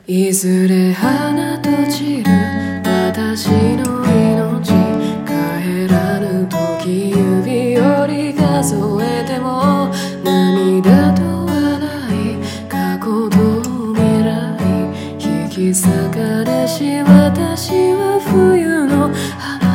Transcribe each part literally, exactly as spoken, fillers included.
いずれ花と散る私の命、帰らぬ時指折り数えても涙と笑い、過去と未来引き裂かれし私は冬の花。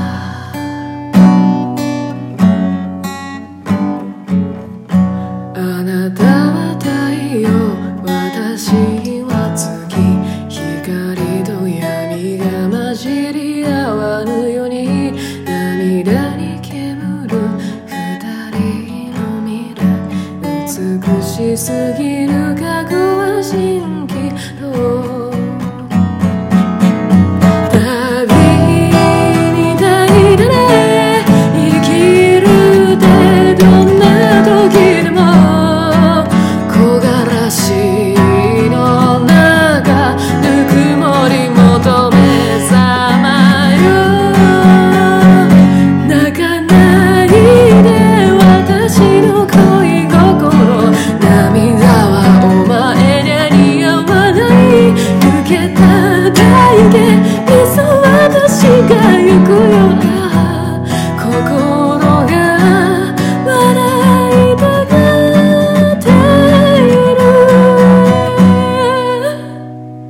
あなたは太陽、私は月、光と闇が混じり合わぬように涙に煙る二人の未来、美しすぎる過去は蜃気楼。旅みたいだね、生きるってどんな時でも木枯らしの中ぬくもり求めさまよ。泣かないで私の恋心、涙はお前には似合わない。受け